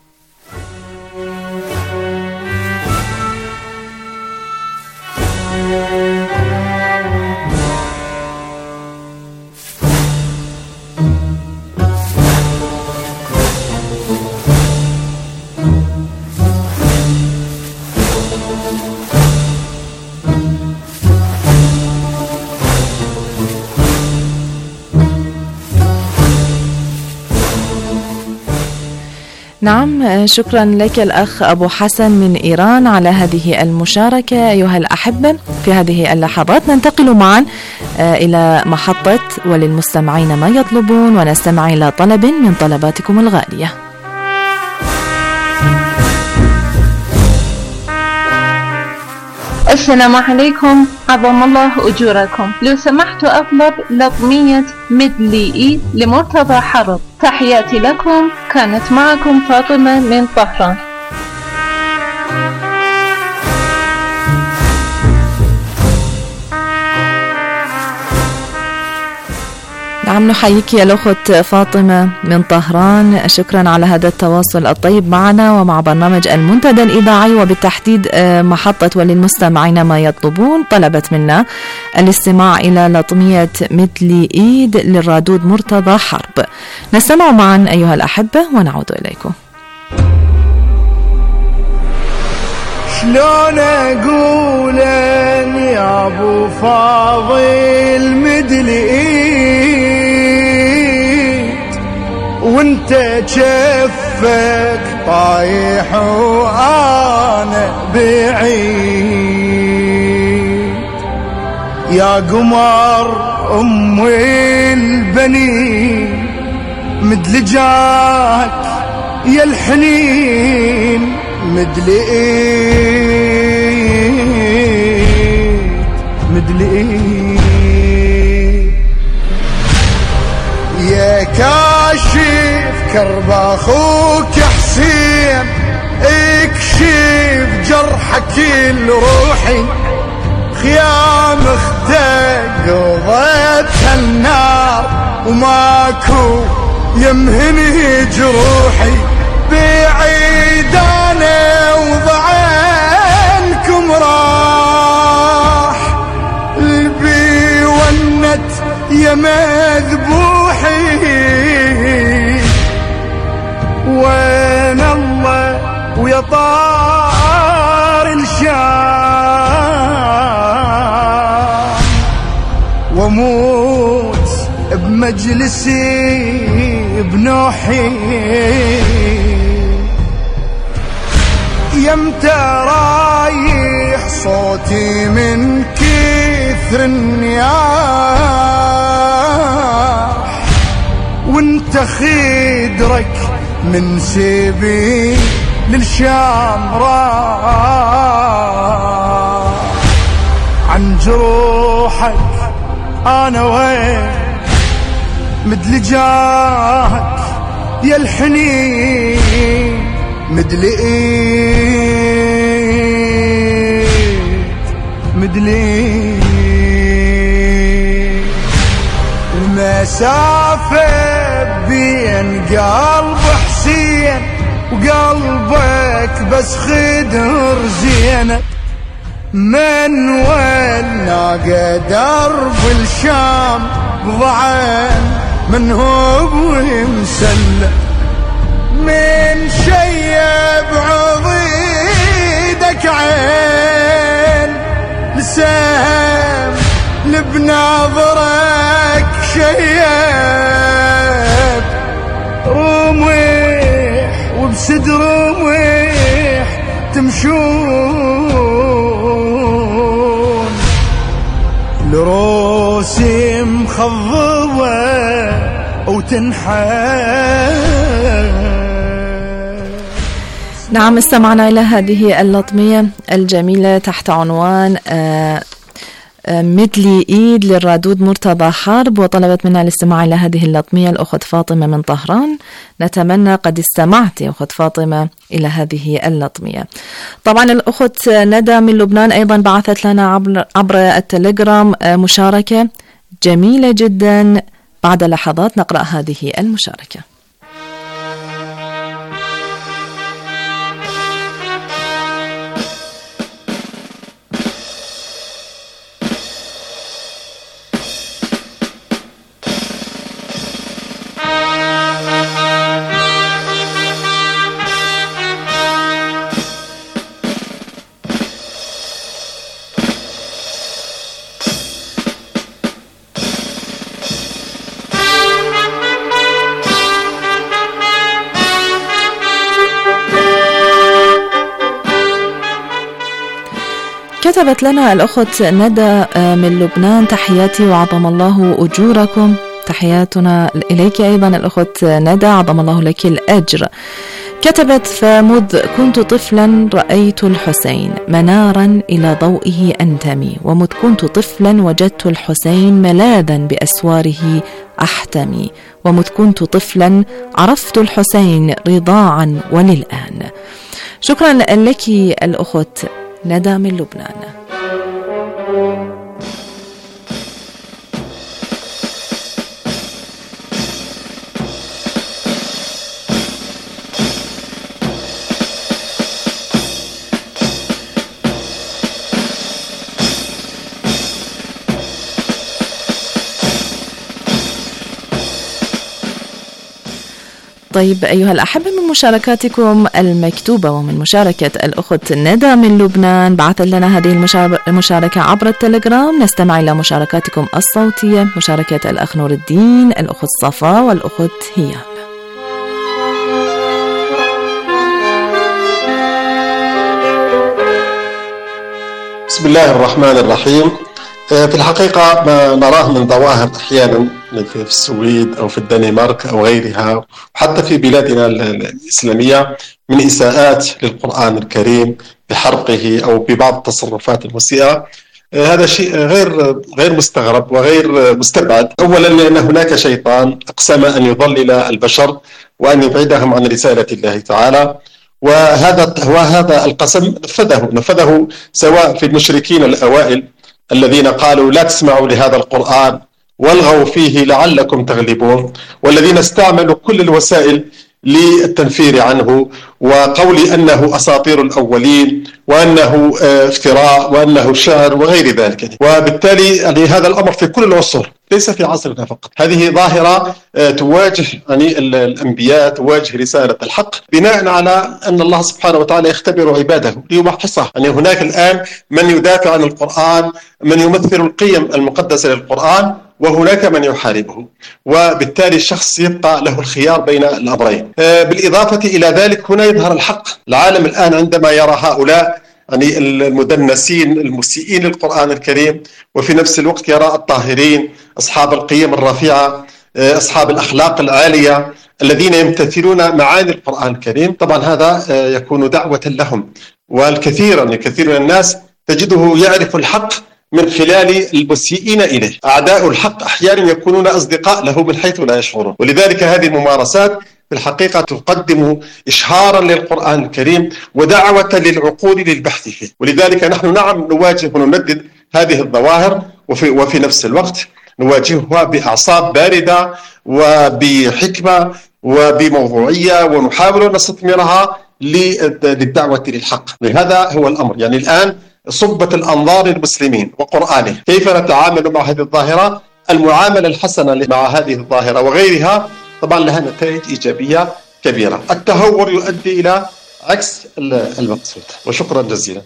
نعم، شكرا لك الأخ أبو حسن من إيران على هذه المشاركة. أيها الأحبة، في هذه اللحظات ننتقل معا إلى محطة وللمستمعين ما يطلبون، ونستمع إلى طلب من طلباتكم الغالية. السلام عليكم، عظم الله أجوركم. لو سمحت أطلب لطمية مدلي لمرتضى حرب. تحياتي لكم، كانت معكم فاطمة من طهران. نعم، نحييك يا الأخت فاطمة من طهران. شكرا على هذا التواصل الطيب معنا ومع برنامج المنتدى الإذاعي، وبالتحديد محطة وللمستمعين ما يطلبون. طلبت منا الاستماع إلى لطمية مثل إيد للرادود مرتضى حرب. نستمع معا أيها الأحبة ونعود إليكم. شلون أقول يا أبو فاضل مثل إيد وانت جفك طايح وانا بعيد، يا قمر ام البنين مدل جاك يا الحنين مدل ايد مدل ايد، يا كاشف كرب اخوك حسين اكشف جرحك لروحي، خيام اختك قضيتها النار وماكو يمهني جروحي، بعيد انا وضعنكم راح البي ونت يا مذبوحي، وين الله ويا طار الشام، واموت بمجلسي بنوحي، يمتى رايح صوتي من كثر النياح وانت خدرك من سبيل للشام راح عن جروحك انا وين مدل جاهك يا الحنين مدل ايد مدل المسافة بين قلب حسين وقلبك بس خدر زينك من وين ناقة درب الشام ضعن من هو بمسلة من شيب عضيدك عين لسهم لبناظرك شيب رميح وبصدر رميح تمشون لروسي مخضبة وتنحل. نعم، استمعنا إلى هذه اللطمية الجميلة تحت عنوان مدلي إيد للرادود مرتضى حرب، وطلبت منا الاستماع إلى هذه اللطمية الأخت فاطمة من طهران. نتمنى قد استمعت أخت فاطمة إلى هذه اللطمية. طبعا الأخت ندى من لبنان أيضا بعثت لنا عبر التليجرام مشاركة جميلة جدا. بعد لحظات نقرأ هذه المشاركة. كتبت لنا الأخت ندى من لبنان: تحياتي وعظم الله أجوركم. تحياتنا إليك أيضا الأخت ندى، عظم الله لك الأجر. كتبت: فمذ كنت طفلا رأيت الحسين منارا إلى ضوئه أنتمي، ومذ كنت طفلا وجدت الحسين ملاذا بأسواره أحتمي، ومذ كنت طفلا عرفت الحسين رضاعا وللآن. شكرا لك الأخت ندى من لبنان. طيب أيها الأحبة، من مشاركاتكم المكتوبة ومن مشاركة الأخت ندى من لبنان بعثت لنا هذه المشاركة عبر التليجرام. نستمع إلى مشاركاتكم الصوتية، مشاركة الأخ نور الدين، الأخت صفا، والأخت هيام. بسم الله الرحمن الرحيم. في الحقيقة ما نراه من ظواهر أحيانا في السويد أو في الدنمارك أو غيرها، وحتى في بلادنا الإسلامية، من إساءات للقرآن الكريم بحرقه أو ببعض التصرفات المسيئة. هذا شيء غير مستغرب وغير مستبعد. أولا لأن هناك شيطان أقسم أن يضلل البشر وأن يبعدهم عن رسالة الله تعالى، وهذا القسم نفذه سواء في المشركين الأوائل الذين قالوا لا تسمعوا لهذا القرآن والغوا فيه لعلكم تغلبون، والذين استعملوا كل الوسائل للتنفير عنه وقول أنه أساطير الأولين وأنه افتراء وأنه شعر وغير ذلك. وبالتالي يعني هذا الأمر في كل العصور ليس في عصرنا فقط. هذه ظاهرة تواجه يعني الأنبياء، تواجه رسالة الحق بناء على أن الله سبحانه وتعالى يختبر عباده ليمحصه. يعني هناك الآن من يدافع عن القرآن، من يمثل القيم المقدسة للقرآن، وهناك من يحاربه، وبالتالي الشخص يبقى له الخيار بين الأمرين. بالإضافة إلى ذلك هنا يظهر الحق. العالم الآن عندما يرى هؤلاء يعني المدنسين المسيئين للقرآن الكريم، وفي نفس الوقت يرى الطاهرين أصحاب القيم الرفيعة أصحاب الأخلاق العالية الذين يمتثلون معاني القرآن الكريم. طبعا هذا يكون دعوة لهم، والكثير من الناس تجده يعرف الحق من خلال المسيئين إليه. أعداء الحق أحيانا يكونون أصدقاء له من حيث لا يشعرون، ولذلك هذه الممارسات في الحقيقة تقدم إشهارا للقرآن الكريم ودعوة للعقول للبحث فيه. ولذلك نحن نواجه وندد هذه الظواهر، وفي نفس الوقت نواجهها بأعصاب باردة وبحكمة وبموضوعية، ونحاول أن نستثمرها للدعوة للحق. هذا هو الأمر. يعني الآن صبت الأنظار المسلمين وقرآنه. كيف نتعامل مع هذه الظاهرة؟ المعاملة الحسنة مع هذه الظاهرة وغيرها طبعا لها نتائج إيجابية كبيرة. التهور يؤدي إلى عكس المقصود. وشكرا جزيلا.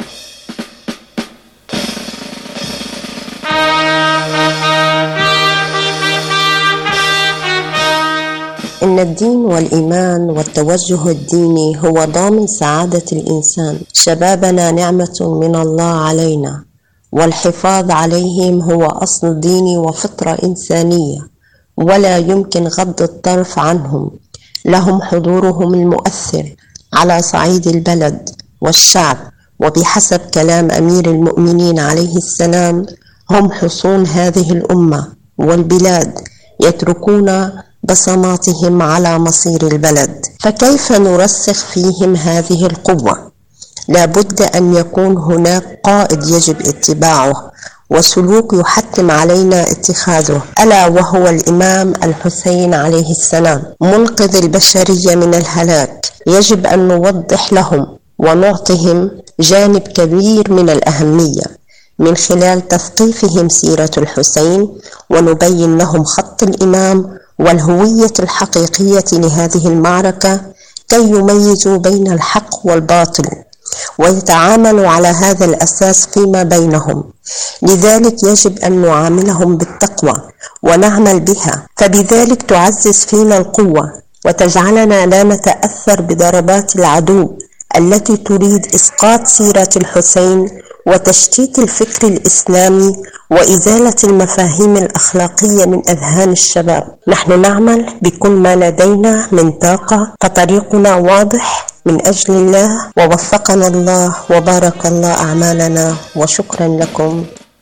إن الدين والإيمان والتوجه الديني هو ضامن سعادة الإنسان. شبابنا نعمة من الله علينا، والحفاظ عليهم هو أصل ديني وفطرة إنسانية، ولا يمكن غض الطرف عنهم. لهم حضورهم المؤثر على صعيد البلد والشعب، وبحسب كلام أمير المؤمنين عليه السلام هم حصون هذه الأمة والبلاد، يتركون بصماتهم على مصير البلد. فكيف نرسخ فيهم هذه القوة؟ لا بد أن يكون هناك قائد يجب اتباعه وسلوك يحتم علينا اتخاذه، ألا وهو الإمام الحسين عليه السلام منقذ البشرية من الهلاك. يجب أن نوضح لهم ونعطيهم جانب كبير من الأهمية من خلال تثقيفهم سيرة الحسين، ونبين لهم خط الإمام والهوية الحقيقية لهذه المعركة كي يميزوا بين الحق والباطل ويتعاملوا على هذا الأساس فيما بينهم. لذلك يجب أن نعاملهم بالتقوى ونعمل بها، فبذلك تعزز فينا القوة وتجعلنا لا نتأثر بضربات العدو التي تريد إسقاط سيرة الحسين وتشتيت الفكر الإسلامي وإزالة المفاهيم الأخلاقية من أذهان الشباب. نحن نعمل بكل ما لدينا من طاقة، فطريقنا واضح من أجل الله، ووفقنا الله وبارك الله أعمالنا، وشكرا لكم.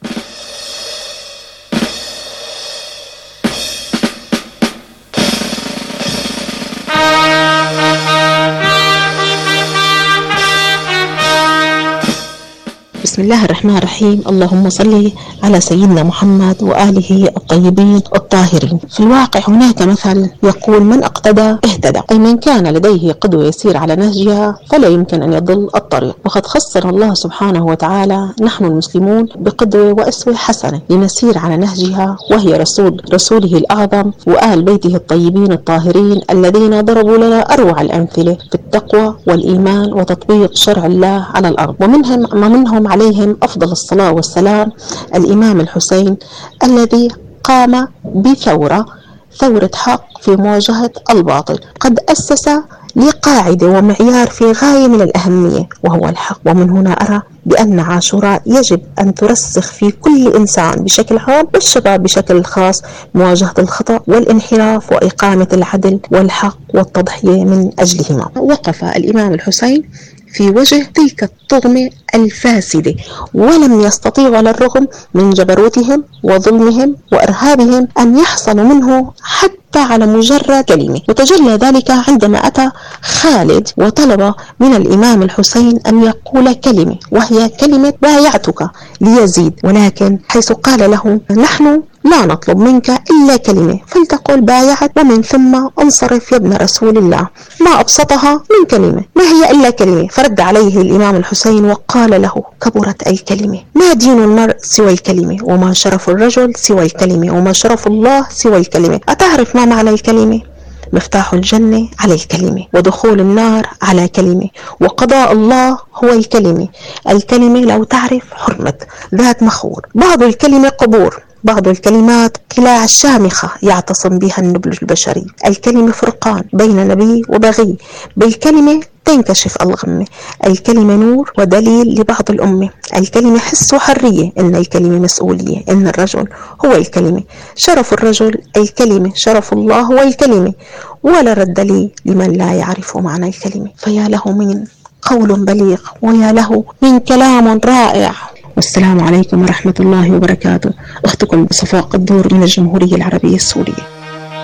بسم الله الرحمن الرحيم. اللهم صل على سيدنا محمد وآله الطيبين الطاهرين. في الواقع هناك مثل يقول: من اقتدى اهتدى، أي من كان لديه قدوة يسير على نهجها فلا يمكن أن يضل الطريق. وقد خصنا الله سبحانه وتعالى نحن المسلمون بقدوة وأسوة حسنة لنسير على نهجها، وهي رسوله الأعظم وآل بيته الطيبين الطاهرين الذين ضربوا لنا أروع الأمثلة في التقوى والإيمان وتطبيق شرع الله على الأرض. ومنهم عليهم أفضل الصلاة والسلام الإمام الحسين الذي قام بثورة حق في مواجهة الباطل. قد أسس لقاعدة ومعيار في غاية من الأهمية وهو الحق. ومن هنا أرى بأن عاشوراء يجب أن ترسخ في كل إنسان بشكل عام والشباب بشكل خاص مواجهة الخطأ والانحراف وإقامة العدل والحق والتضحية من أجلهما. وقف الإمام الحسين في وجه تلك الطغمة الفاسدة ولم يستطيعوا على الرغم من جبروتهم وظلمهم وإرهابهم أن يحصلوا منه حتى على مجرد كلمة. وتجلى ذلك عندما أتى خالد وطلب من الإمام الحسين أن يقول كلمة، وهي كلمة بايعتك ليزيد، ولكن حيث قال له: نحن لا نطلب منك إلا كلمة فلتقل بايعت ومن ثم انصرف يا ابن رسول الله. ما أبسطها من كلمة، ما هي إلا كلمة. فرد عليه الإمام الحسين وقال له: كبرت أي كلمة، ما دين المرء سوى الكلمة، وما شرف الرجل سوى الكلمة، وما شرف الله سوى الكلمة. أتعرف ما معنى الكلمة؟ مفتاح الجنة على الكلمة، ودخول النار على كلمة، وقضاء الله هو الكلمة. الكلمة لو تعرف حرمت ذات مخور. بعض الكلمة قبور، بعض الكلمات قلاع شامخة يعتصم بها النبل البشري. الكلمة فرقان بين نبي وبغي. بالكلمة تنكشف الغمة. الكلمة نور ودليل لبعض الأمة، الكلمة حس وحرية، إن الكلمة مسؤولية، إن الرجل هو الكلمة، شرف الرجل الكلمة، شرف الله هو الكلمة، ولا رد لي لمن لا يعرف معنى الكلمة. فيا له من قول بليغ ويا له من كلام رائع. والسلام عليكم ورحمة الله وبركاته. أختكم صفاء قدور من الجمهورية العربية السورية.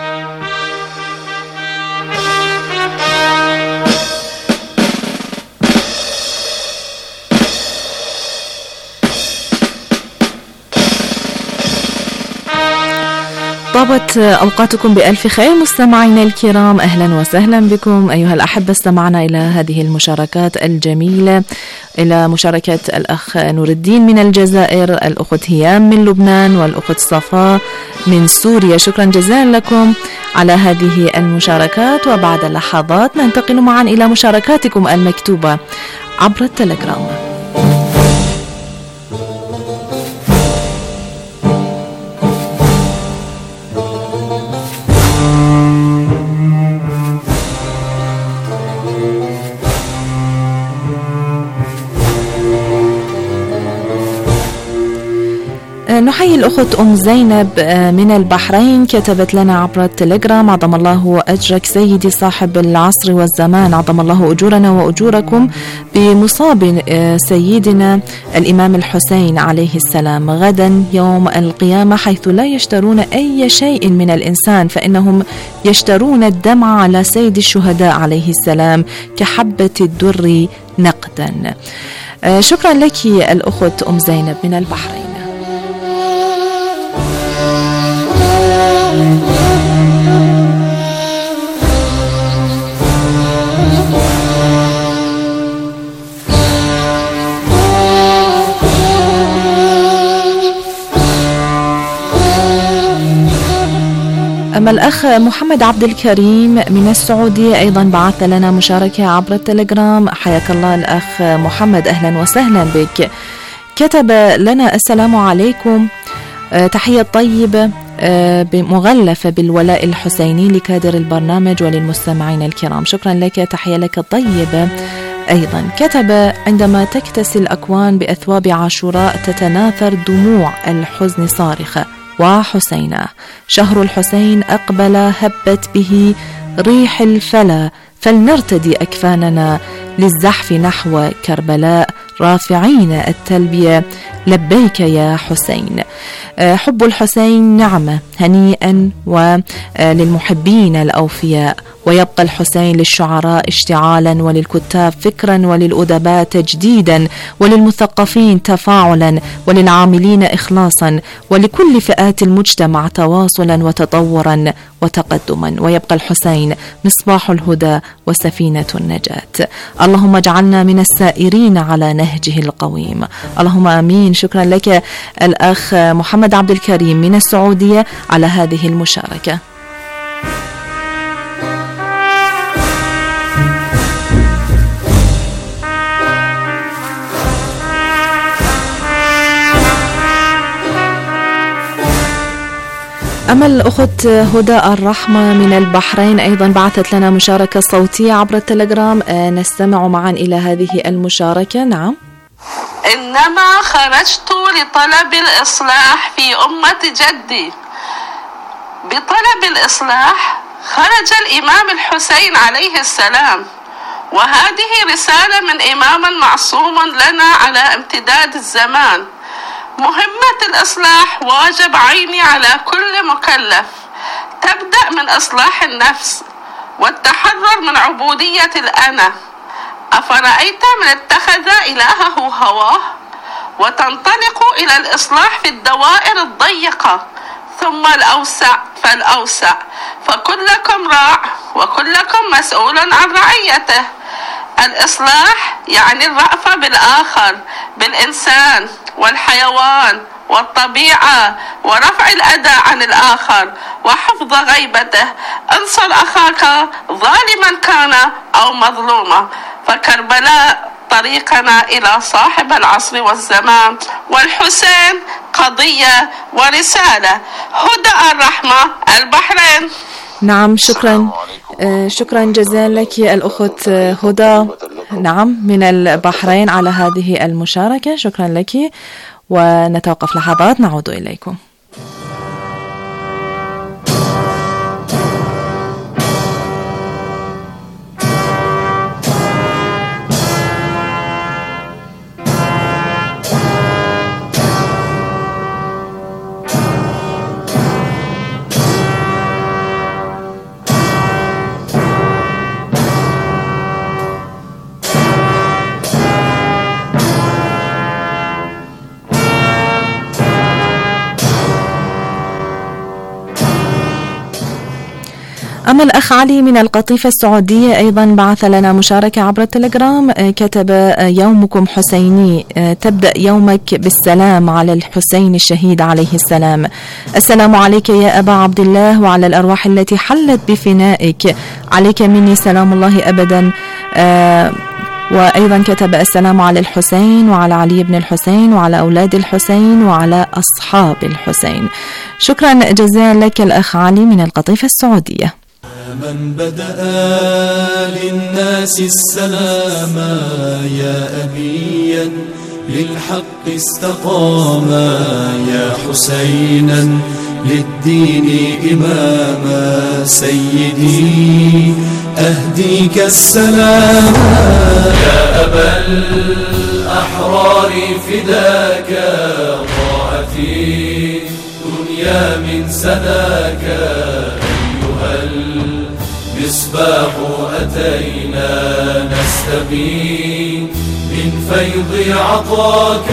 طابت أوقاتكم بألف خير مستمعينا الكرام، أهلا وسهلا بكم أيها الأحبة. استمعنا إلى هذه المشاركات الجميلة، إلى مشاركة الأخ نور الدين من الجزائر، الأخت هيام من لبنان، والأخت صفاء من سوريا. شكرا جزيلا لكم على هذه المشاركات. وبعد لحظات ننتقل معا إلى مشاركاتكم المكتوبة عبر التليجرام. نحيي الأخت أم زينب من البحرين، كتبت لنا عبر التليجرام: عظم الله أجرك سيدي صاحب العصر والزمان، عظم الله أجورنا وأجوركم بمصاب سيدنا الإمام الحسين عليه السلام غدا يوم القيامة، حيث لا يشترون أي شيء من الإنسان، فإنهم يشترون الدمع على سيد الشهداء عليه السلام كحبة الدر نقدا. شكرا لك الأخت أم زينب من البحرين. أما الأخ محمد عبد الكريم من السعودية أيضا بعث لنا مشاركة عبر التليجرام. حياك الله الأخ محمد، أهلا وسهلا بك. كتب لنا: السلام عليكم، تحية طيبة مغلفة بالولاء الحسيني لكادر البرنامج وللمستمعين الكرام. شكرا لك، تحية لك طيبة. أيضا كتب: عندما تكتسي الأكوان بأثواب عاشوراء تتناثر دموع الحزن صارخة، وحسينا شهر الحسين أقبل هبت به ريح الفلا، فلنرتدي أكفاننا للزحف نحو كربلاء رافعين التلبية لبيك يا حسين. حب الحسين نعمة، هنيئا وللمحبين الأوفياء، ويبقى الحسين للشعراء اشتعالا، وللكتاب فكرا، وللأدباء تجديدا، وللمثقفين تفاعلا، وللعاملين إخلاصا، ولكل فئات المجتمع تواصلا وتطورا وتقدما، ويبقى الحسين مصباح الهدى وسفينة النجاة. اللهم اجعلنا من السائرين على نهجه القويم، اللهم آمين. شكرا لك الأخ محمد عبد الكريم من السعودية على هذه المشاركة. أما الأخت هدى الرحمة من البحرين أيضا بعثت لنا مشاركة صوتية عبر التليجرام، نستمع معا إلى هذه المشاركة. نعم: إنما خرجت لطلب الإصلاح في أمة جدي. بطلب الإصلاح خرج الإمام الحسين عليه السلام، وهذه رسالة من إمام معصوم لنا على امتداد الزمان. مهمة الإصلاح واجب عيني على كل مكلف، تبدأ من إصلاح النفس والتحرر من عبودية الأنا. أفرأيت من اتخذ إلهه هواه؟ وتنطلق إلى الإصلاح في الدوائر الضيقة، ثم الأوسع فالأوسع، فكلكم راع وكلكم مسؤول عن رعيته. الإصلاح يعني الرأفة بالآخر، بالإنسان والحيوان والطبيعة، ورفع الأذى عن الآخر وحفظ غيبته. انصر أخاك ظالما كان أو مظلوما، فكربلاء طريقنا إلى صاحب العصر والزمان، والحسين قضية ورسالة. هدى الرحمة، البحرين. نعم شكرا جزيلا لك الأخت هدى نعم من البحرين على هذه المشاركة. شكرا لك، ونتوقف لحظات نعود إليكم. أما الأخ علي من القطيفة السعودية أيضا بعث لنا مشاركة عبر التليجرام، كتب: يومكم حسيني، تبدأ يومك بالسلام على الحسين الشهيد عليه السلام. السلام عليك يا أبا عبد الله وعلى الأرواح التي حلت بفنائك، عليك مني سلام الله أبدا. وأيضا كتب: السلام على الحسين وعلى علي بن الحسين وعلى أولاد الحسين وعلى أصحاب الحسين. شكرا جزيلا لك الأخ علي من القطيفة السعودية. من بدأ للناس السلام يا أبيا للحق استقاما، يا حسينا للدين إماما، سيدي أهديك السلام. يا أبا الأحرار فداك، ضاعت الدنيا من سداك، أيها المصباح أتينا نستبين من فيض عطاك.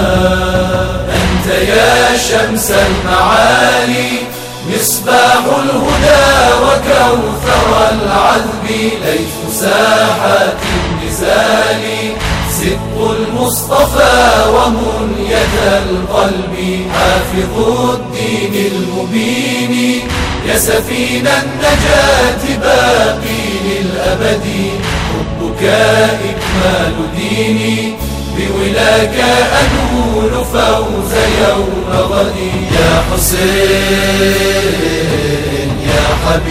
أنت يا شمس المعالي مصباح الهدى وكوثر العذب، ليث ساحات النزال، صدق المصطفى ومنية القلب، حافظ الدين المبين، يا سفينة النجاة باقي للأبد، حبك إكمال ديني، بولاك أنول فوز يوم غدي. يا حسين يا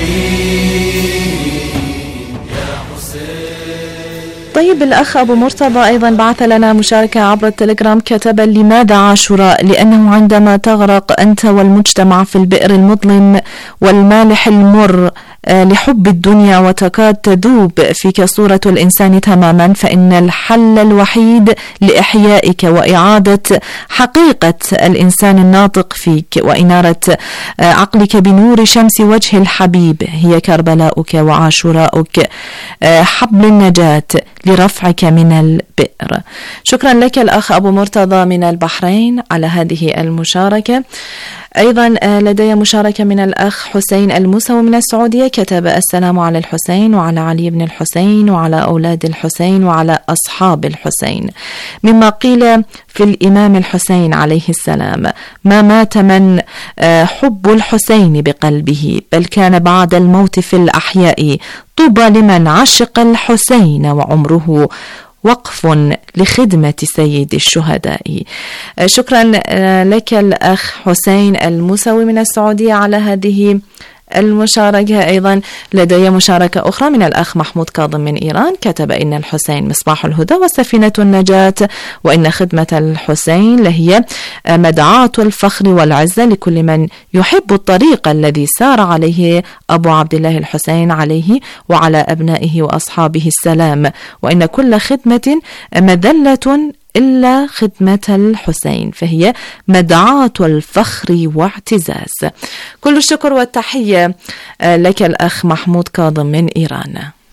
حبيب يا حسين. طيب الأخ أبو مرتضى أيضا بعث لنا مشاركة عبر التليجرام، كتب: لماذا عاشوراء؟ لأنه عندما تغرق أنت والمجتمع في البئر المظلم والمالح المر لحب الدنيا وتكاد تذوب فيك صورة الإنسان تماما، فإن الحل الوحيد لإحيائك وإعادة حقيقة الإنسان الناطق فيك وإنارة عقلك بنور شمس وجه الحبيب هي كربلاؤك وعاشوراؤك، حبل النجاة لرفعك من البئر. شكرا لك الأخ أبو مرتضى من البحرين على هذه المشاركة. أيضا لدي مشاركة من الأخ حسين الموسوي من السعودية، كتب: السلام على الحسين وعلى علي بن الحسين وعلى أولاد الحسين وعلى أصحاب الحسين. مما قيل في الإمام الحسين عليه السلام: ما مات من حب الحسين بقلبه، بل كان بعد الموت في الأحياء، طوبى لمن عشق الحسين وعمره وقف لخدمة سيد الشهداء. شكرا لك الأخ حسين الموسوي من السعودية على هذه المشاركة. أيضا لدي مشاركة أخرى من الأخ محمود كاظم من إيران، كتب: إن الحسين مصباح الهدى وسفينة النجاة، وإن خدمة الحسين لهي مدعاة الفخر والعزة لكل من يحب الطريق الذي سار عليه أبو عبد الله الحسين عليه وعلى أبنائه وأصحابه السلام، وإن كل خدمة مذلة إلا خدمة الحسين فهي مدعاة الفخر واعتزاز. كل الشكر والتحية لك الأخ محمود كاظم من إيران.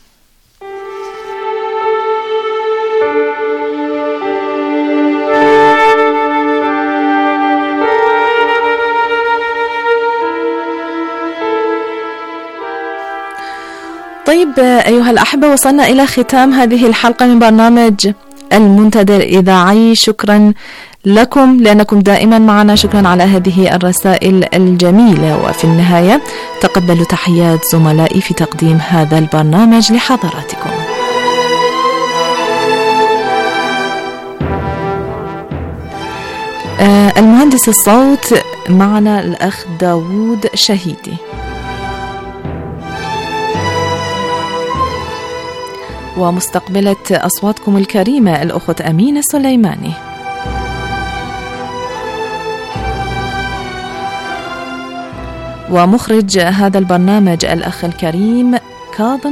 طيب أيها الأحبة، وصلنا إلى ختام هذه الحلقة من برنامج المنتدى الإذاعي. شكرا لكم لأنكم دائما معنا، شكرا على هذه الرسائل الجميلة. وفي النهاية تقبلوا تحيات زملائي في تقديم هذا البرنامج لحضراتكم. المهندس الصوت معنا الأخ داوود شهيدي. ومستقبلة أصواتكم الكريمة الأخت أمينة سليماني. ومخرج هذا البرنامج الأخ الكريم كاظم